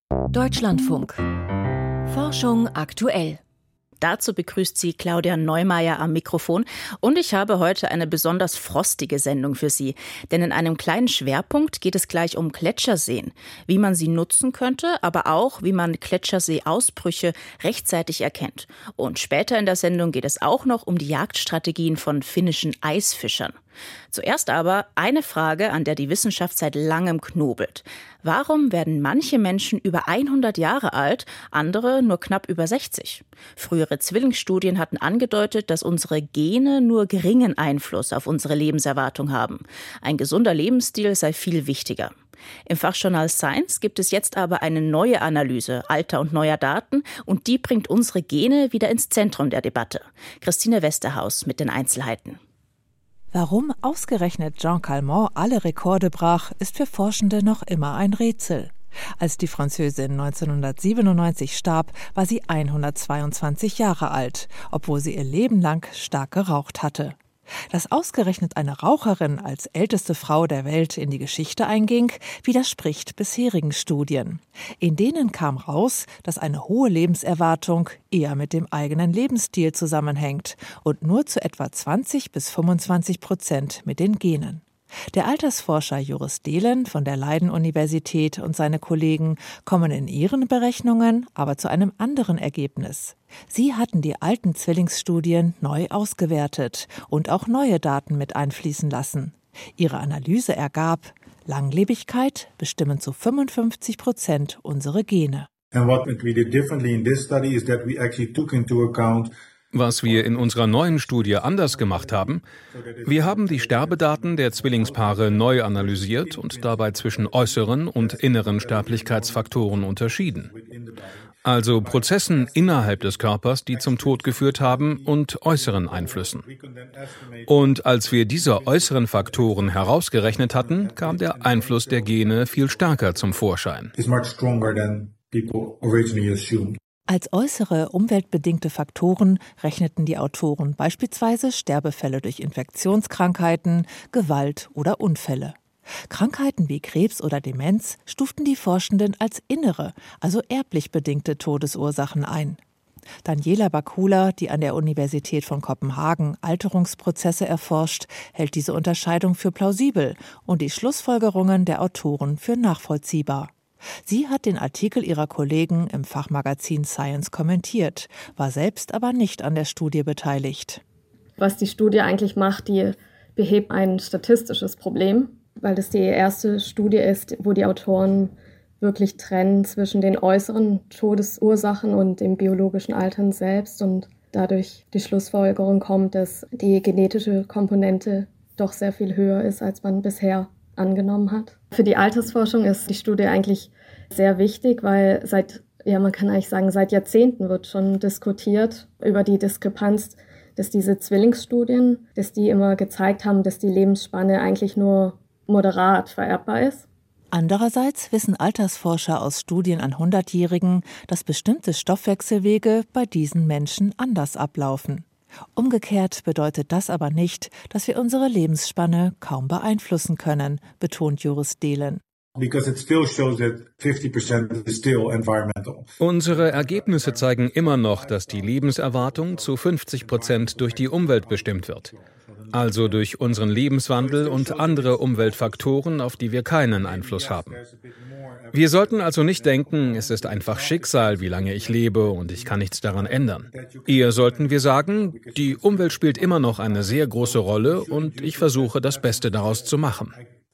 Deutschlandfunk. Forschung aktuell. Dazu begrüßt sie Claudia Neumeier am Mikrofon und ich habe heute eine besonders frostige Sendung für Sie. Denn in einem kleinen Schwerpunkt geht es gleich um Gletscherseen, wie man sie nutzen könnte, aber auch, wie man Gletscherseeausbrüche rechtzeitig erkennt. Und später in der Sendung geht es auch noch um die Jagdstrategien von finnischen Eisfischern. Zuerst aber eine Frage, an der die Wissenschaft seit langem knobelt. Warum werden manche Menschen über 100 Jahre alt, andere nur knapp über 60? Frühere Zwillingsstudien hatten angedeutet, dass unsere Gene nur geringen Einfluss auf unsere Lebenserwartung haben. Ein gesunder Lebensstil sei viel wichtiger. Im Fachjournal Science gibt es jetzt aber eine neue Analyse alter und neuer Daten und die bringt unsere Gene wieder ins Zentrum der Debatte. Christine Westerhaus mit den Einzelheiten. Warum ausgerechnet Jean Calment alle Rekorde brach, ist für Forschende noch immer ein Rätsel. Als die Französin 1997 starb, war sie 122 Jahre alt, obwohl sie ihr Leben lang stark geraucht hatte. Dass ausgerechnet eine Raucherin als älteste Frau der Welt in die Geschichte einging, widerspricht bisherigen Studien. In denen kam raus, dass eine hohe Lebenserwartung eher mit dem eigenen Lebensstil zusammenhängt und nur zu etwa 20-25% mit den Genen. Der Altersforscher Joris Dehlen von der Leiden-Universität und seine Kollegen kommen in ihren Berechnungen aber zu einem anderen Ergebnis. Sie hatten die alten Zwillingsstudien neu ausgewertet und auch neue Daten mit einfließen lassen. Ihre Analyse ergab, Langlebigkeit bestimmen zu 55% unsere Gene. And what we did differently in this study is that we actually took into account. Was wir in unserer neuen Studie anders gemacht haben, wir haben die Sterbedaten der Zwillingspaare neu analysiert und dabei zwischen äußeren und inneren Sterblichkeitsfaktoren unterschieden. Also Prozessen innerhalb des Körpers, die zum Tod geführt haben, und äußeren Einflüssen. Und als wir diese äußeren Faktoren herausgerechnet hatten, kam der Einfluss der Gene viel stärker zum Vorschein. Als äußere umweltbedingte Faktoren rechneten die Autoren beispielsweise Sterbefälle durch Infektionskrankheiten, Gewalt oder Unfälle. Krankheiten wie Krebs oder Demenz stuften die Forschenden als innere, also erblich bedingte Todesursachen ein. Daniela Bakula, die an der Universität von Kopenhagen Alterungsprozesse erforscht, hält diese Unterscheidung für plausibel und die Schlussfolgerungen der Autoren für nachvollziehbar. Sie hat den Artikel ihrer Kollegen im Fachmagazin Science kommentiert, war selbst aber nicht an der Studie beteiligt. Was die Studie eigentlich macht, die behebt ein statistisches Problem, weil das die erste Studie ist, wo die Autoren wirklich trennen zwischen den äußeren Todesursachen und dem biologischen Altern selbst und dadurch die Schlussfolgerung kommt, dass die genetische Komponente doch sehr viel höher ist, als man bisher angenommen hat. Für die Altersforschung ist die Studie eigentlich sehr wichtig, weil seit Jahrzehnten wird schon diskutiert über die Diskrepanz, dass diese Zwillingsstudien, dass die immer gezeigt haben, dass die Lebensspanne eigentlich nur moderat vererbbar ist. Andererseits wissen Altersforscher aus Studien an 100-Jährigen, dass bestimmte Stoffwechselwege bei diesen Menschen anders ablaufen. Umgekehrt bedeutet das aber nicht, dass wir unsere Lebensspanne kaum beeinflussen können, betont Joris Dehlen. Unsere Ergebnisse zeigen immer noch, dass die Lebenserwartung zu 50% durch die Umwelt bestimmt wird. Also durch unseren Lebenswandel und andere Umweltfaktoren, auf die wir keinen Einfluss haben. Wir sollten also nicht denken, es ist einfach Schicksal, wie lange ich lebe und ich kann nichts daran ändern. Eher sollten wir sagen, die Umwelt spielt immer noch eine sehr große Rolle und ich versuche, das Beste daraus zu machen.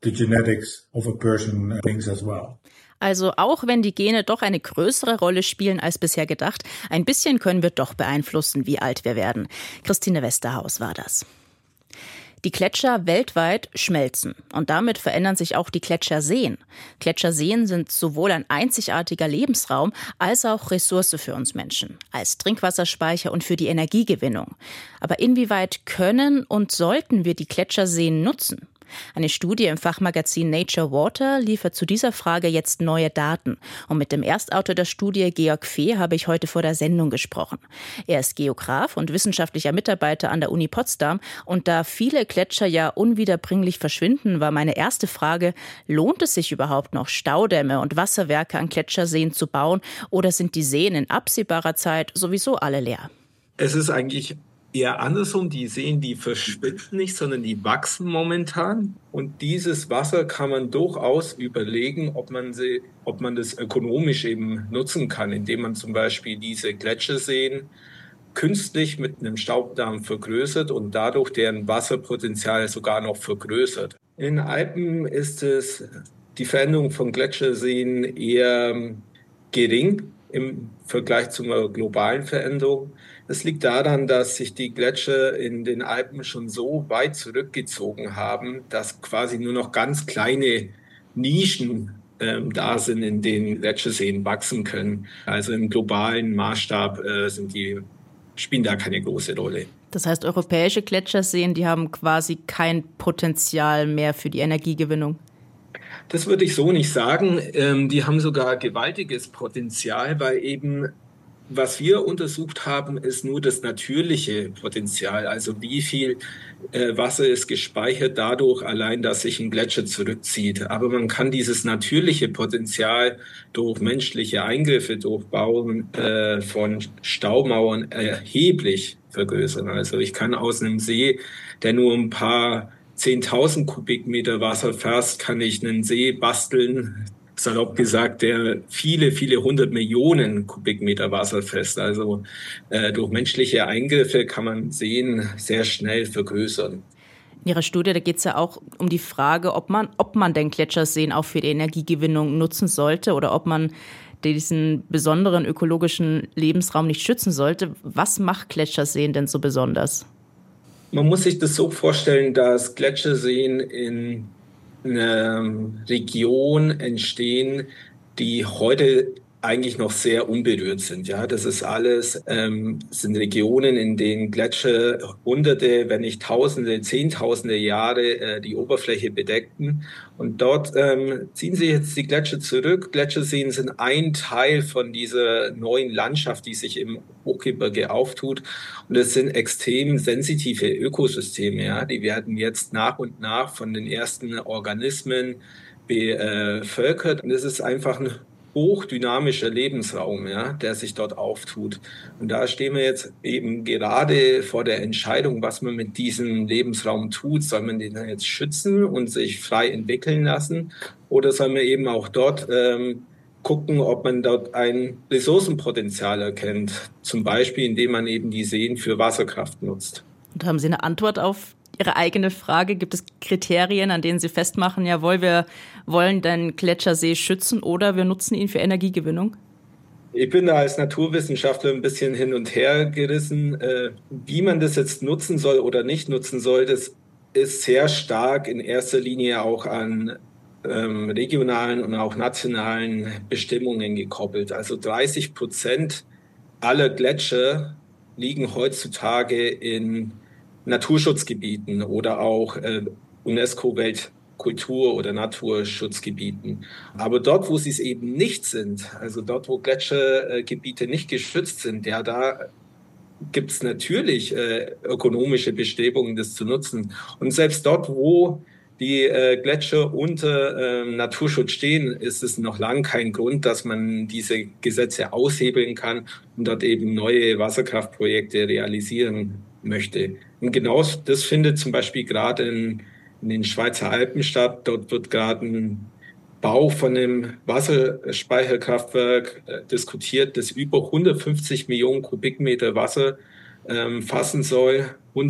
Also auch wenn die Gene doch eine größere Rolle spielen als bisher gedacht, ein bisschen können wir doch beeinflussen, wie alt wir werden. Christine Westerhaus war das. Die Gletscher weltweit schmelzen und damit verändern sich auch die Gletscherseen. Gletscherseen sind sowohl ein einzigartiger Lebensraum als auch Ressource für uns Menschen, als Trinkwasserspeicher und für die Energiegewinnung. Aber inwieweit können und sollten wir die Gletscherseen nutzen? Eine Studie im Fachmagazin Nature Water liefert zu dieser Frage jetzt neue Daten. Und mit dem Erstautor der Studie, Georg Fee, habe ich heute vor der Sendung gesprochen. Er ist Geograf und wissenschaftlicher Mitarbeiter an der Uni Potsdam. Und da viele Gletscher ja unwiederbringlich verschwinden, war meine erste Frage, lohnt es sich überhaupt noch, Staudämme und Wasserwerke an Gletscherseen zu bauen? Oder sind die Seen in absehbarer Zeit sowieso alle leer? Es ist eigentlich eher andersrum, die Seen, die verschwinden nicht, sondern die wachsen momentan. Und dieses Wasser kann man durchaus überlegen, ob man das ökonomisch eben nutzen kann, indem man zum Beispiel diese Gletscherseen künstlich mit einem Staudamm vergrößert und dadurch deren Wasserpotenzial sogar noch vergrößert. In den Alpen ist die Veränderung von Gletscherseen eher gering im Vergleich zu einer globalen Veränderung. Das liegt daran, dass sich die Gletscher in den Alpen schon so weit zurückgezogen haben, dass quasi nur noch ganz kleine Nischen da sind, in denen Gletscherseen wachsen können. Also im globalen Maßstab spielen da keine große Rolle. Das heißt, europäische Gletscherseen, die haben quasi kein Potenzial mehr für die Energiegewinnung? Das würde ich so nicht sagen. Die haben sogar gewaltiges Potenzial, weil eben, was wir untersucht haben, ist nur das natürliche Potenzial. Also wie viel Wasser ist gespeichert dadurch allein, dass sich ein Gletscher zurückzieht. Aber man kann dieses natürliche Potenzial durch menschliche Eingriffe, durch Bauen von Staumauern erheblich vergrößern. Also ich kann aus einem See, der nur ein paar 10.000 Kubikmeter Wasser fasst, kann ich einen See basteln, salopp gesagt, der viele, viele 100 Millionen Kubikmeter Wasser fasst. Also durch menschliche Eingriffe kann man Seen sehr schnell vergrößern. In Ihrer Studie, da geht es ja auch um die Frage, ob man den Gletscherseen auch für die Energiegewinnung nutzen sollte oder ob man diesen besonderen ökologischen Lebensraum nicht schützen sollte. Was macht Gletscherseen denn so besonders? Man muss sich das so vorstellen, dass Gletscherseen in einer Region entstehen, die heute eigentlich noch sehr unberührt sind. Ja, das ist alles, sind Regionen, in denen Gletscher Hunderte, wenn nicht Tausende, Zehntausende Jahre die Oberfläche bedeckten. Und dort ziehen sich jetzt die Gletscher zurück. Gletscherseen sind ein Teil von dieser neuen Landschaft, die sich im Hochgebirge auftut. Und es sind extrem sensitive Ökosysteme. Ja, die werden jetzt nach und nach von den ersten Organismen bevölkert. Und es ist einfach ein hochdynamischer Lebensraum, ja, der sich dort auftut. Und da stehen wir jetzt eben gerade vor der Entscheidung, was man mit diesem Lebensraum tut. Soll man den jetzt schützen und sich frei entwickeln lassen? Oder soll man eben auch dort gucken, ob man dort ein Ressourcenpotenzial erkennt? Zum Beispiel, indem man eben die Seen für Wasserkraft nutzt. Und haben Sie eine Antwort auf Ihre eigene Frage? Gibt es Kriterien, an denen Sie festmachen, jawohl, wir wollen den Gletschersee schützen oder wir nutzen ihn für Energiegewinnung? Ich bin da als Naturwissenschaftler ein bisschen hin und her gerissen. Wie man das jetzt nutzen soll oder nicht nutzen soll, das ist sehr stark in erster Linie auch an regionalen und auch nationalen Bestimmungen gekoppelt. Also 30% aller Gletscher liegen heutzutage in Naturschutzgebieten oder auch UNESCO-Weltkultur- oder Naturschutzgebieten. Aber dort, wo sie es eben nicht sind, also dort, wo Gletschergebiete nicht geschützt sind, ja, da gibt es natürlich ökonomische Bestrebungen, das zu nutzen. Und selbst dort, wo die Gletscher unter Naturschutz stehen, ist es noch lang kein Grund, dass man diese Gesetze aushebeln kann und dort eben neue Wasserkraftprojekte realisieren möchte. Und genau das findet zum Beispiel gerade in den Schweizer Alpen statt. Dort wird gerade ein Bau von einem Wasserspeicherkraftwerk diskutiert, das über 150 Millionen Kubikmeter Wasser fassen soll,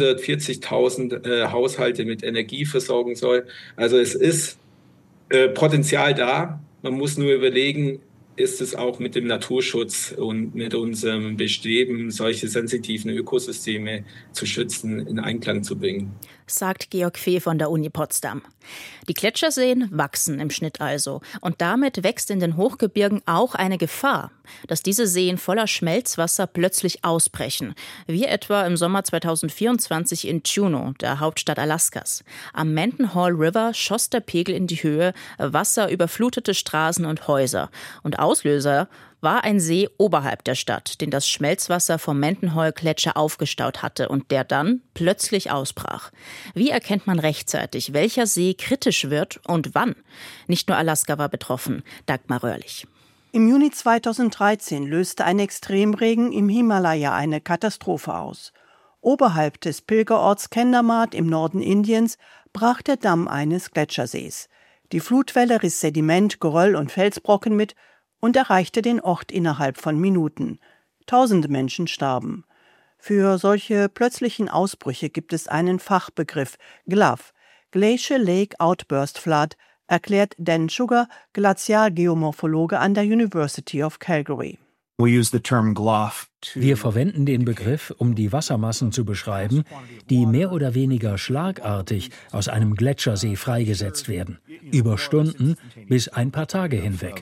140.000 Haushalte mit Energie versorgen soll. Also es ist Potenzial da. Man muss nur überlegen, ist es auch mit dem Naturschutz und mit unserem Bestreben, solche sensitiven Ökosysteme zu schützen, in Einklang zu bringen. sagt Georg Fee von der Uni Potsdam. Die Gletscherseen wachsen im Schnitt also. Und damit wächst in den Hochgebirgen auch eine Gefahr, dass diese Seen voller Schmelzwasser plötzlich ausbrechen. Wie etwa im Sommer 2024 in Juneau, der Hauptstadt Alaskas. Am Mendenhall River schoss der Pegel in die Höhe, Wasser überflutete Straßen und Häuser. Und Auslöser war ein See oberhalb der Stadt, den das Schmelzwasser vom Mendenhall-Gletscher aufgestaut hatte und der dann plötzlich ausbrach. Wie erkennt man rechtzeitig, welcher See kritisch wird und wann? Nicht nur Alaska war betroffen. Dagmar Röhrlich. Im Juni 2013 löste ein Extremregen im Himalaya eine Katastrophe aus. Oberhalb des Pilgerorts Kendamat im Norden Indiens brach der Damm eines Gletschersees. Die Flutwelle riss Sediment, Geröll und Felsbrocken mit und erreichte den Ort innerhalb von Minuten. Tausende Menschen starben. Für solche plötzlichen Ausbrüche gibt es einen Fachbegriff, GLOF, Glacial Lake Outburst Flood, erklärt Dan Sugar, Glazialgeomorphologe an der University of Calgary. Wir verwenden den Begriff, um die Wassermassen zu beschreiben, die mehr oder weniger schlagartig aus einem Gletschersee freigesetzt werden, über Stunden bis ein paar Tage hinweg.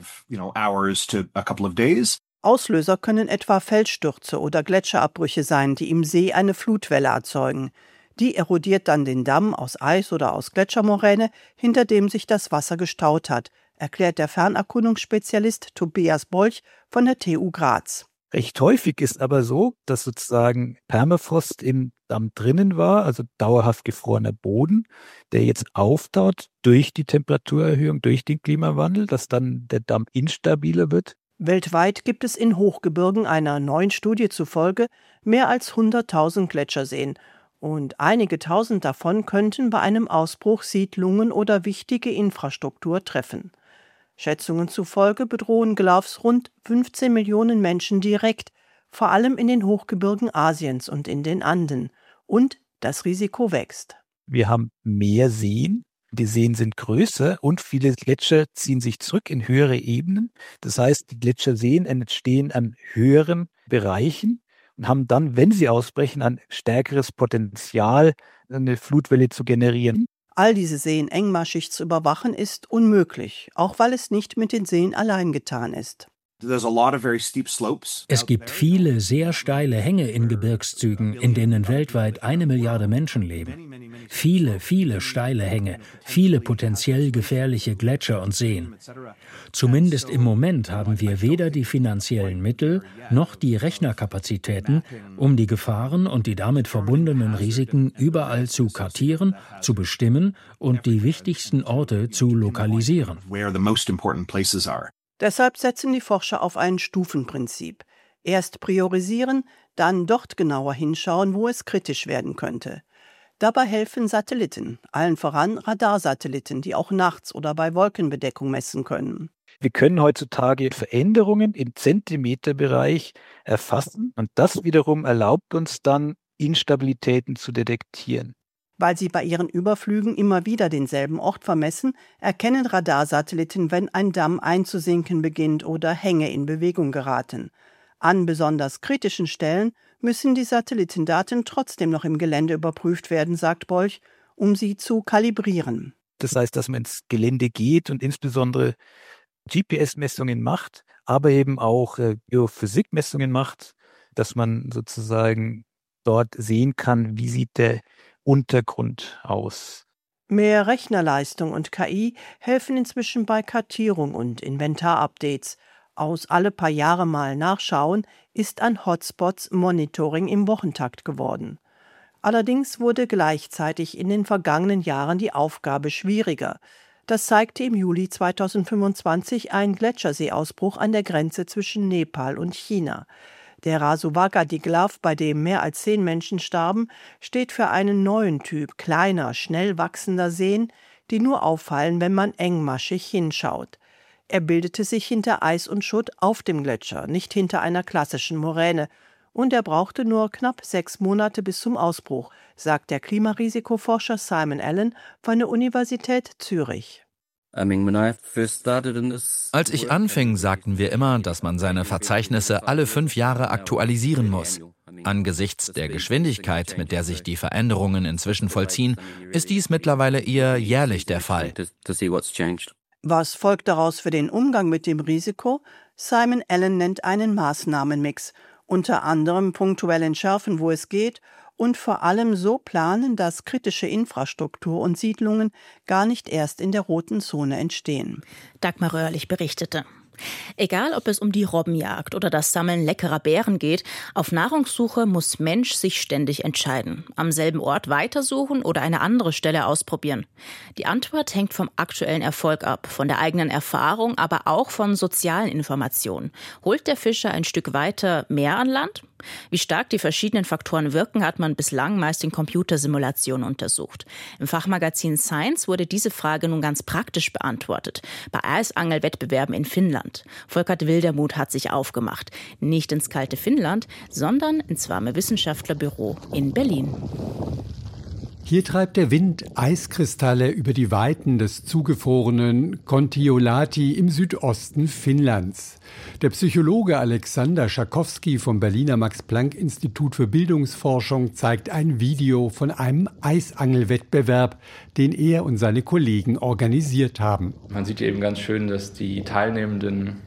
Auslöser können etwa Felsstürze oder Gletscherabbrüche sein, die im See eine Flutwelle erzeugen. Die erodiert dann den Damm aus Eis oder aus Gletschermoräne, hinter dem sich das Wasser gestaut hat, erklärt der Fernerkundungsspezialist Tobias Bolch von der TU Graz. Recht häufig ist aber so, dass sozusagen Permafrost im Damm drinnen war, also dauerhaft gefrorener Boden, der jetzt auftaut durch die Temperaturerhöhung, durch den Klimawandel, dass dann der Damm instabiler wird. Weltweit gibt es in Hochgebirgen einer neuen Studie zufolge mehr als 100.000 Gletscherseen. Und einige tausend davon könnten bei einem Ausbruch Siedlungen oder wichtige Infrastruktur treffen. Schätzungen zufolge bedrohen GLOFs rund 15 Millionen Menschen direkt, vor allem in den Hochgebirgen Asiens und in den Anden. Und das Risiko wächst. Wir haben mehr Seen, die Seen sind größer und viele Gletscher ziehen sich zurück in höhere Ebenen. Das heißt, die Gletscherseen entstehen an höheren Bereichen und haben dann, wenn sie ausbrechen, ein stärkeres Potenzial, eine Flutwelle zu generieren. All diese Seen engmaschig zu überwachen ist unmöglich, auch weil es nicht mit den Seen allein getan ist. Es gibt viele sehr steile Hänge in Gebirgszügen, in denen weltweit 1 Milliarde Menschen leben. Viele, viele steile Hänge, viele potenziell gefährliche Gletscher und Seen. Zumindest im Moment haben wir weder die finanziellen Mittel noch die Rechnerkapazitäten, um die Gefahren und die damit verbundenen Risiken überall zu kartieren, zu bestimmen und die wichtigsten Orte zu lokalisieren. Deshalb setzen die Forscher auf ein Stufenprinzip. Erst priorisieren, dann dort genauer hinschauen, wo es kritisch werden könnte. Dabei helfen Satelliten, allen voran Radarsatelliten, die auch nachts oder bei Wolkenbedeckung messen können. Wir können heutzutage Veränderungen im Zentimeterbereich erfassen und das wiederum erlaubt uns dann, Instabilitäten zu detektieren. Weil sie bei ihren Überflügen immer wieder denselben Ort vermessen, erkennen Radarsatelliten, wenn ein Damm einzusinken beginnt oder Hänge in Bewegung geraten. An besonders kritischen Stellen müssen die Satellitendaten trotzdem noch im Gelände überprüft werden, sagt Bolch, um sie zu kalibrieren. Das heißt, dass man ins Gelände geht und insbesondere GPS-Messungen macht, aber eben auch Geophysikmessungen macht, dass man sozusagen dort sehen kann, wie sieht der Untergrund aus. Mehr Rechnerleistung und KI helfen inzwischen bei Kartierung und Inventarupdates. Aus alle paar Jahre mal nachschauen ist an Hotspots Monitoring im Wochentakt geworden. Allerdings wurde gleichzeitig in den vergangenen Jahren die Aufgabe schwieriger. Das zeigte im Juli 2025 ein Gletscherseeausbruch an der Grenze zwischen Nepal und China. Der Rasuvagadi-GLOF, bei dem mehr als 10 Menschen starben, steht für einen neuen Typ kleiner, schnell wachsender Seen, die nur auffallen, wenn man engmaschig hinschaut. Er bildete sich hinter Eis und Schutt auf dem Gletscher, nicht hinter einer klassischen Moräne. Und er brauchte nur knapp 6 Monate bis zum Ausbruch, sagt der Klimarisikoforscher Simon Allen von der Universität Zürich. Als ich anfing, sagten wir immer, dass man seine Verzeichnisse alle 5 Jahre aktualisieren muss. Angesichts der Geschwindigkeit, mit der sich die Veränderungen inzwischen vollziehen, ist dies mittlerweile eher jährlich der Fall. Was folgt daraus für den Umgang mit dem Risiko? Simon Allen nennt einen Maßnahmenmix, unter anderem punktuell entschärfen, wo es geht, und vor allem so planen, dass kritische Infrastruktur und Siedlungen gar nicht erst in der roten Zone entstehen. Dagmar Röhrlich berichtete. Egal, ob es um die Robbenjagd oder das Sammeln leckerer Beeren geht, auf Nahrungssuche muss Mensch sich ständig entscheiden. Am selben Ort weitersuchen oder eine andere Stelle ausprobieren. Die Antwort hängt vom aktuellen Erfolg ab, von der eigenen Erfahrung, aber auch von sozialen Informationen. Holt der Fischer ein Stück weiter mehr an Land? Wie stark die verschiedenen Faktoren wirken, hat man bislang meist in Computersimulationen untersucht. Im Fachmagazin Science wurde diese Frage nun ganz praktisch beantwortet. Bei Eisangelwettbewerben in Finnland. Volkert Wildermuth hat sich aufgemacht. Nicht ins kalte Finnland, sondern ins warme Wissenschaftlerbüro in Berlin. Hier treibt der Wind Eiskristalle über die Weiten des zugefrorenen Kontiolahti im Südosten Finnlands. Der Psychologe Alexander Schakowski vom Berliner Max-Planck-Institut für Bildungsforschung zeigt ein Video von einem Eisangelwettbewerb, den er und seine Kollegen organisiert haben. Man sieht eben ganz schön, dass die Teilnehmenden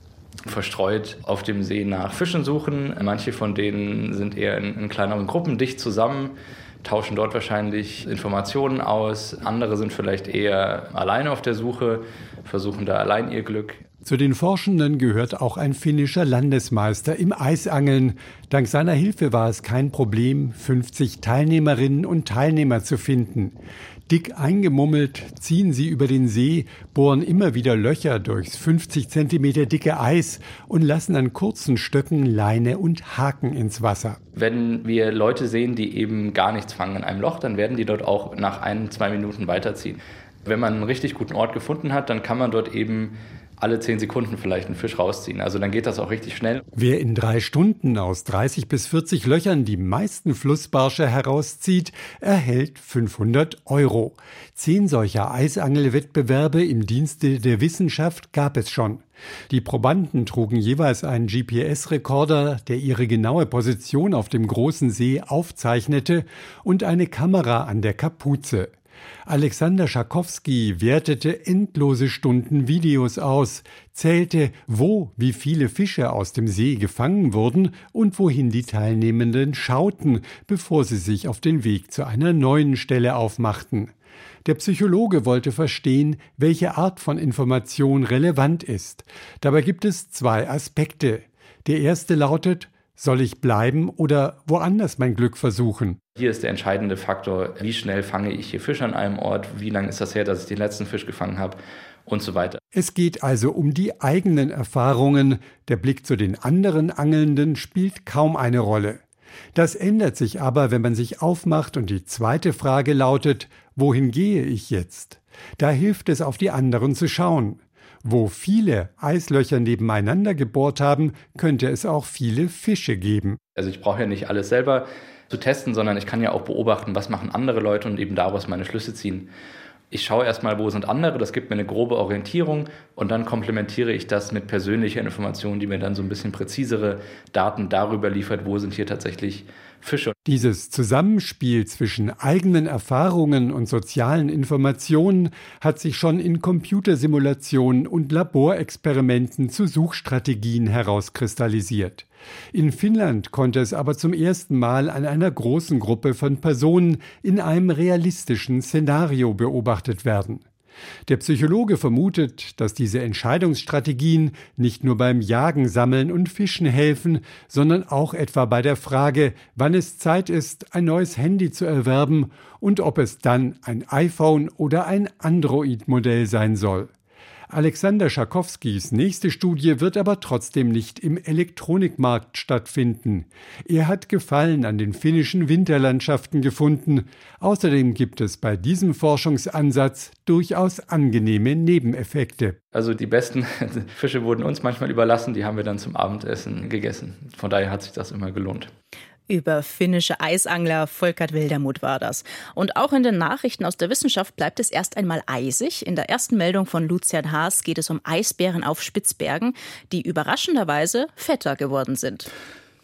verstreut auf dem See nach Fischen suchen. Manche von denen sind eher in kleineren Gruppen dicht zusammen, tauschen dort wahrscheinlich Informationen aus. Andere sind vielleicht eher alleine auf der Suche, versuchen da allein ihr Glück. Zu den Forschenden gehört auch ein finnischer Landesmeister im Eisangeln. Dank seiner Hilfe war es kein Problem, 50 Teilnehmerinnen und Teilnehmer zu finden. Dick eingemummelt ziehen sie über den See, bohren immer wieder Löcher durchs 50 Zentimeter dicke Eis und lassen an kurzen Stöcken Leine und Haken ins Wasser. Wenn wir Leute sehen, die eben gar nichts fangen in einem Loch, dann werden die dort auch nach 1-2 Minuten weiterziehen. Wenn man einen richtig guten Ort gefunden hat, dann kann man dort eben alle 10 Sekunden vielleicht einen Fisch rausziehen. Also dann geht das auch richtig schnell. Wer in 3 Stunden aus 30 bis 40 Löchern die meisten Flussbarsche herauszieht, erhält 500 €. 10 solcher Eisangelwettbewerbe im Dienste der Wissenschaft gab es schon. Die Probanden trugen jeweils einen GPS-Rekorder, der ihre genaue Position auf dem großen See aufzeichnete, und eine Kamera an der Kapuze. Alexander Schakowski wertete endlose Stunden Videos aus, zählte, wie viele Fische aus dem See gefangen wurden und wohin die Teilnehmenden schauten, bevor sie sich auf den Weg zu einer neuen Stelle aufmachten. Der Psychologe wollte verstehen, welche Art von Information relevant ist. Dabei gibt es 2 Aspekte. Der erste lautet: Soll ich bleiben oder woanders mein Glück versuchen? Hier ist der entscheidende Faktor, wie schnell fange ich hier Fisch an einem Ort, wie lange ist das her, dass ich den letzten Fisch gefangen habe und so weiter. Es geht also um die eigenen Erfahrungen. Der Blick zu den anderen Angelnden spielt kaum eine Rolle. Das ändert sich aber, wenn man sich aufmacht und die zweite Frage lautet: Wohin gehe ich jetzt? Da hilft es, auf die anderen zu schauen. Wo viele Eislöcher nebeneinander gebohrt haben, könnte es auch viele Fische geben. Also ich brauche ja nicht alles selber zu testen, sondern ich kann ja auch beobachten, was machen andere Leute und eben daraus meine Schlüsse ziehen. Ich schaue erstmal, wo sind andere, das gibt mir eine grobe Orientierung und dann komplementiere ich das mit persönlicher Information, die mir dann so ein bisschen präzisere Daten darüber liefert, wo sind hier tatsächlich Fische. Dieses Zusammenspiel zwischen eigenen Erfahrungen und sozialen Informationen hat sich schon in Computersimulationen und Laborexperimenten zu Suchstrategien herauskristallisiert. In Finnland konnte es aber zum ersten Mal an einer großen Gruppe von Personen in einem realistischen Szenario beobachtet werden. Der Psychologe vermutet, dass diese Entscheidungsstrategien nicht nur beim Jagen, Sammeln und Fischen helfen, sondern auch etwa bei der Frage, wann es Zeit ist, ein neues Handy zu erwerben und ob es dann ein iPhone oder ein Android-Modell sein soll. Alexander Schakowskis nächste Studie wird aber trotzdem nicht im Elektronikmarkt stattfinden. Er hat Gefallen an den finnischen Winterlandschaften gefunden. Außerdem gibt es bei diesem Forschungsansatz durchaus angenehme Nebeneffekte. Also die besten Fische wurden uns manchmal überlassen, die haben wir dann zum Abendessen gegessen. Von daher hat sich das immer gelohnt. Über finnische Eisangler Volkert Wildermuth war das. Und auch in den Nachrichten aus der Wissenschaft bleibt es erst einmal eisig. In der ersten Meldung von Lucian Haas geht es um Eisbären auf Spitzbergen, die überraschenderweise fetter geworden sind.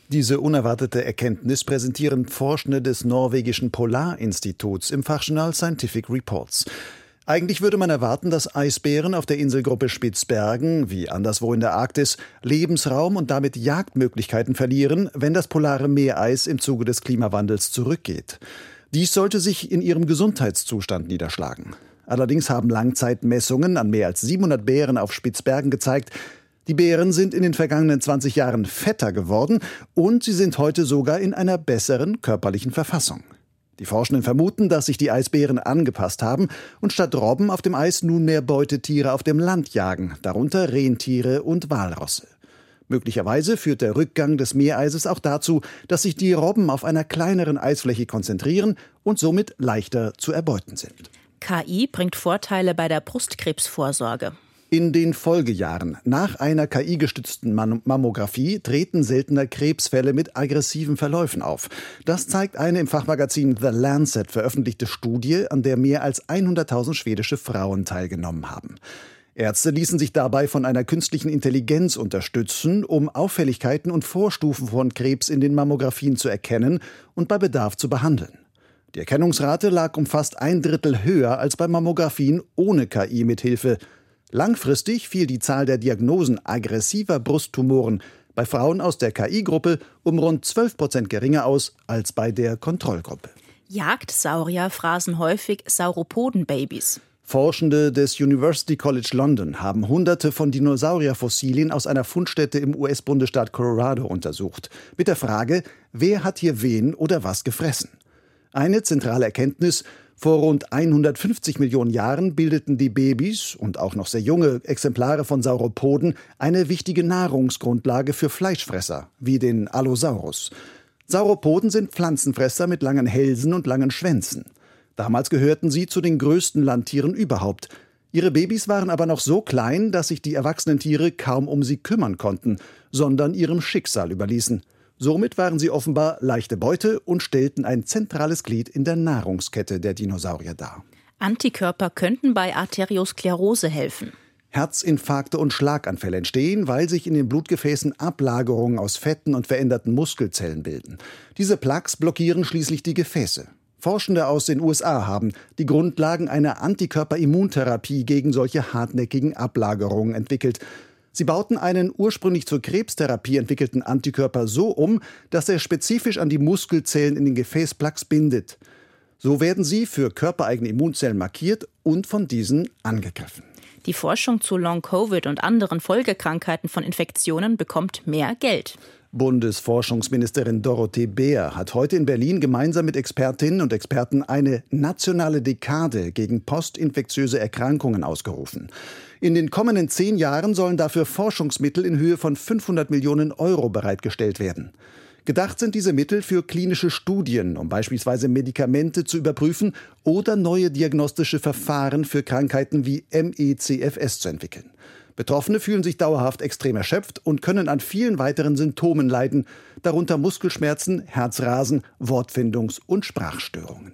Diese unerwartete Erkenntnis präsentieren Forschende des norwegischen Polarinstituts im Fachjournal Scientific Reports. Eigentlich würde man erwarten, dass Eisbären auf der Inselgruppe Spitzbergen, wie anderswo in der Arktis, Lebensraum und damit Jagdmöglichkeiten verlieren, wenn das polare Meereis im Zuge des Klimawandels zurückgeht. Dies sollte sich in ihrem Gesundheitszustand niederschlagen. Allerdings haben Langzeitmessungen an mehr als 700 Bären auf Spitzbergen gezeigt, die Bären sind in den vergangenen 20 Jahren fetter geworden und sie sind heute sogar in einer besseren körperlichen Verfassung. Die Forschenden vermuten, dass sich die Eisbären angepasst haben und statt Robben auf dem Eis nunmehr Beutetiere auf dem Land jagen, darunter Rentiere und Walrosse. Möglicherweise führt der Rückgang des Meereises auch dazu, dass sich die Robben auf einer kleineren Eisfläche konzentrieren und somit leichter zu erbeuten sind. KI bringt Vorteile bei der Brustkrebsvorsorge. In den Folgejahren nach einer KI-gestützten Mammographie treten seltener Krebsfälle mit aggressiven Verläufen auf. Das zeigt eine im Fachmagazin The Lancet veröffentlichte Studie, an der mehr als 100.000 schwedische Frauen teilgenommen haben. Ärzte ließen sich dabei von einer künstlichen Intelligenz unterstützen, um Auffälligkeiten und Vorstufen von Krebs in den Mammografien zu erkennen und bei Bedarf zu behandeln. Die Erkennungsrate lag um fast 1/3 höher als bei Mammografien ohne KI-Mithilfe. Langfristig fiel die Zahl der Diagnosen aggressiver Brusttumoren bei Frauen aus der KI-Gruppe um rund 12% geringer aus als bei der Kontrollgruppe. Jagdsaurier fraßen häufig Sauropodenbabys. Forschende des University College London haben Hunderte von Dinosaurierfossilien aus einer Fundstätte im US-Bundesstaat Colorado untersucht, mit der Frage, wer hat hier wen oder was gefressen. Eine zentrale Erkenntnis: Vor rund 150 Millionen Jahren bildeten die Babys und auch noch sehr junge Exemplare von Sauropoden eine wichtige Nahrungsgrundlage für Fleischfresser, wie den Allosaurus. Sauropoden sind Pflanzenfresser mit langen Hälsen und langen Schwänzen. Damals gehörten sie zu den größten Landtieren überhaupt. Ihre Babys waren aber noch so klein, dass sich die erwachsenen Tiere kaum um sie kümmern konnten, sondern ihrem Schicksal überließen. Somit waren sie offenbar leichte Beute und stellten ein zentrales Glied in der Nahrungskette der Dinosaurier dar. Antikörper könnten bei Arteriosklerose helfen. Herzinfarkte und Schlaganfälle entstehen, weil sich in den Blutgefäßen Ablagerungen aus Fetten und veränderten Muskelzellen bilden. Diese Plaques blockieren schließlich die Gefäße. Forschende aus den USA haben die Grundlagen einer Antikörperimmuntherapie gegen solche hartnäckigen Ablagerungen entwickelt. Sie bauten einen ursprünglich zur Krebstherapie entwickelten Antikörper so um, dass er spezifisch an die Muskelzellen in den Gefäßplaques bindet. So werden sie für körpereigene Immunzellen markiert und von diesen angegriffen. Die Forschung zu Long-Covid und anderen Folgekrankheiten von Infektionen bekommt mehr Geld. Bundesforschungsministerin Dorothee Bär hat heute in Berlin gemeinsam mit Expertinnen und Experten eine nationale Dekade gegen postinfektiöse Erkrankungen ausgerufen. In den kommenden 10 Jahren sollen dafür Forschungsmittel in Höhe von 500 Millionen Euro bereitgestellt werden. Gedacht sind diese Mittel für klinische Studien, um beispielsweise Medikamente zu überprüfen oder neue diagnostische Verfahren für Krankheiten wie ME/CFS zu entwickeln. Betroffene fühlen sich dauerhaft extrem erschöpft und können an vielen weiteren Symptomen leiden, darunter Muskelschmerzen, Herzrasen, Wortfindungs- und Sprachstörungen.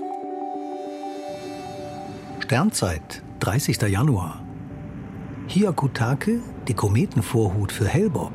Sternzeit, 30. Januar. Hyakutake, die Kometenvorhut für Hale-Bopp.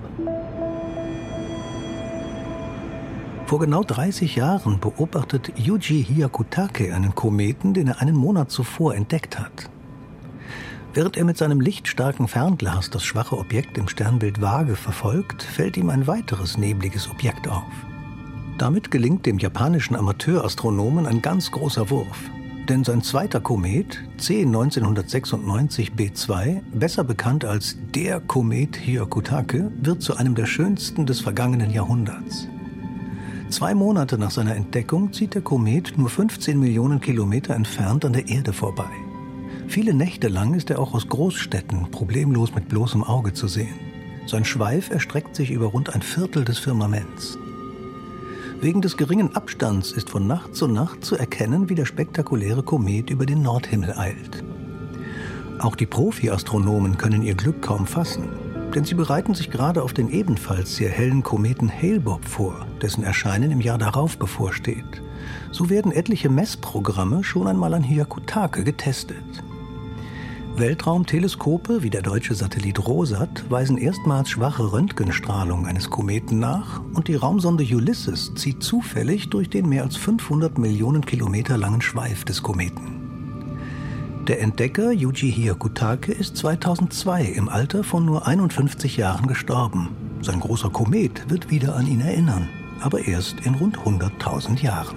Vor genau 30 Jahren beobachtet Yuji Hyakutake einen Kometen, den er einen Monat zuvor entdeckt hat. Während er mit seinem lichtstarken Fernglas das schwache Objekt im Sternbild Waage verfolgt, fällt ihm ein weiteres nebliges Objekt auf. Damit gelingt dem japanischen Amateurastronomen ein ganz großer Wurf. Denn sein zweiter Komet, C1996 B2, besser bekannt als der Komet Hyakutake, wird zu einem der schönsten des vergangenen Jahrhunderts. 2 Monate nach seiner Entdeckung zieht der Komet nur 15 Millionen Kilometer entfernt an der Erde vorbei. Viele Nächte lang ist er auch aus Großstädten problemlos mit bloßem Auge zu sehen. Sein Schweif erstreckt sich über rund 1/4 des Firmaments. Wegen des geringen Abstands ist von Nacht zu Nacht zu erkennen, wie der spektakuläre Komet über den Nordhimmel eilt. Auch die Profi-Astronomen können ihr Glück kaum fassen, denn sie bereiten sich gerade auf den ebenfalls sehr hellen Kometen Hale-Bopp vor, dessen Erscheinen im Jahr darauf bevorsteht. So werden etliche Messprogramme schon einmal an Hyakutake getestet. Weltraumteleskope wie der deutsche Satellit ROSAT weisen erstmals schwache Röntgenstrahlung eines Kometen nach und die Raumsonde Ulysses zieht zufällig durch den mehr als 500 Millionen Kilometer langen Schweif des Kometen. Der Entdecker Yuji Hyakutake ist 2002 im Alter von nur 51 Jahren gestorben. Sein großer Komet wird wieder an ihn erinnern, aber erst in rund 100.000 Jahren.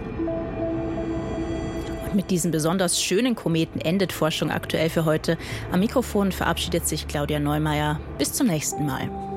Mit diesem besonders schönen Kometen endet Forschung aktuell für heute. Am Mikrofon verabschiedet sich Claudia Neumeier. Bis zum nächsten Mal.